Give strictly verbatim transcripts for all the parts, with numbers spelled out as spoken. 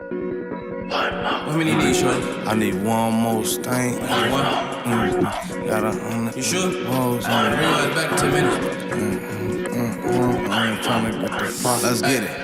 How many you need, shorty? I need one more stain. You need one? Mm-hmm. Gotta own it. You sure? Rose on Alright, it. bring your ass back in ten minutes. Mm-hmm. Mm-hmm. I ain't tryna get the fuck. Let's get it.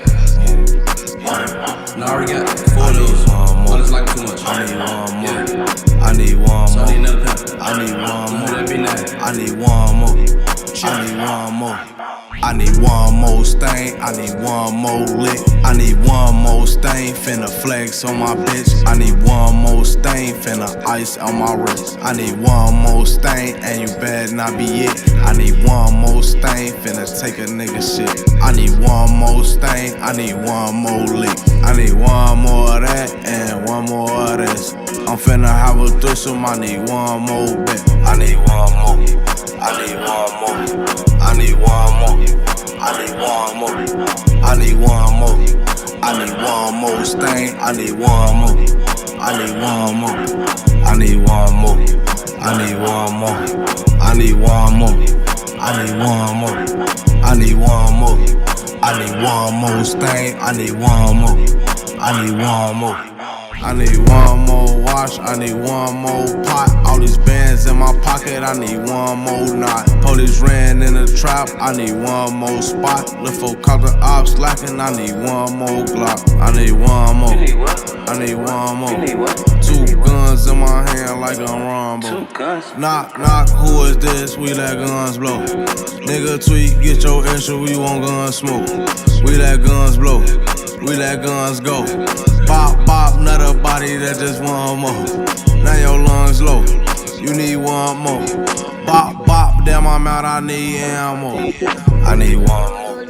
No, I already got four of those. One more. One is like too much. I need one more. Yeah. I need one So I need more. another pepper. I need one So more. that'd be nice. I need one more. I need one more. I need one more stain. I need one more lick. I need one more stain. Finna flex on my bitch. I need one more stain. Finna ice on my wrist. I need one more stain, and you better not be it. I need one more stain. Finna take a nigga shit. I need one more stain. I need one more lick. I need one more of that and one more of this. I'm finna have a threesome. I need one more bet. I need one more. I need one more. I need one more. I need one more. I need one more. I need one more stain. I need one more. I need one more. I need one more. I need one more. I need one more. I need one more. I need one more. I need one more stain. I need one more. I need one more. I need one more wash, I need one more pot. All these bands in my pocket, I need one more knot. Police ran in the trap, I need one more spot. Look for cop the ops slacking, I need one more Glock. I need one more, I need one more. Two guns in my hand like I'm Rambo. Knock, knock, who is this? We let guns blow. Nigga tweet, get your issue, we want gun smoke. We let guns blow, we let guns go. Bop, bop, another body that just one more. Now your lungs low, you need one more. Bop, bop, damn I'm out, I need ammo. I need one more.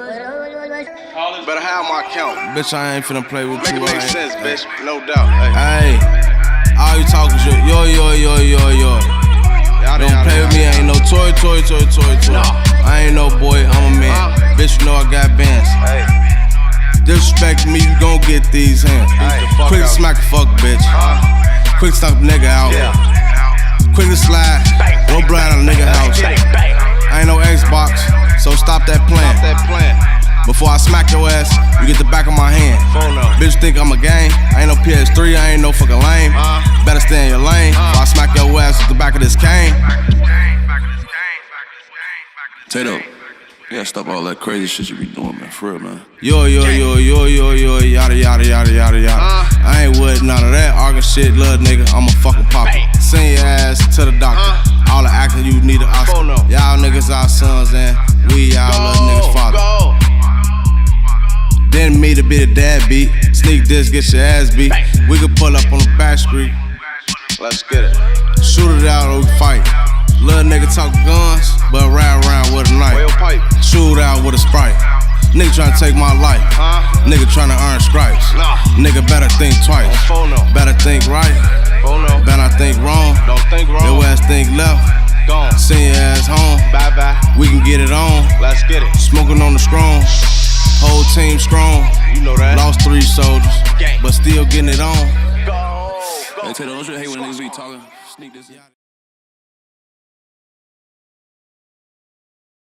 Better have my count. Bitch, I ain't finna play with Make you. it make sense, bitch. No doubt. Hey, Hey. all you talking shit, yo, yo, yo, yo, yo. Don't play with me, I ain't no toy, toy, toy, toy, toy. I ain't no boy, I'm a man. Bitch, you know I got bands. Hey. Disrespect me, you gon' get these hands. Ay, Quick to out. smack a fuck bitch. Uh, Quick stop a nigga out. yeah. Quick to slide. Roll blind on a nigga house. I ain't no Xbox, so stop that plan. Stop that plan. Before I smack your ass, you get the back of my hand. Phone up. Bitch think I'm a game. I ain't no P S three, I ain't no fucking lame. Uh, Better stay in your lane. Uh. Before I smack your ass with the back of this cane. Tato, you gotta stop all that crazy shit you be doing, man. For real, man. Yo, yo, yo, yo, yo, yo, yada, yada, yada, yada, yada. Uh. I ain't with none of that arguing shit, little nigga. I'm a fucking popper. Send your ass to the doctor. Uh. All the acting, you need an Oscar. Phone up. Y'all niggas our sons, and we y'all little niggas' father. Go. Didn't mean to be the dad beat. Sneak this, get your ass beat. We could pull up on the back street. Let's get it. Shoot it out or we fight. Little nigga talk guns, but ride around with a knife. Whale pipe. Shoot out with a Sprite. Nigga tryna take my life. Huh? Nigga tryna earn stripes. Nah. Nigga better think twice. Phone up. Better think right. Phone up. Better not think wrong. Don't think wrong. Your ass think left. Gone. Send your ass home. Bye bye. We can get it on. Let's get it. Smoking on the strong. Whole team strong. You know that. Lost three soldiers, Gang. but still getting it on. Go. Go. Hey, Tato, don't you hate when niggas be talking? Sneak this in.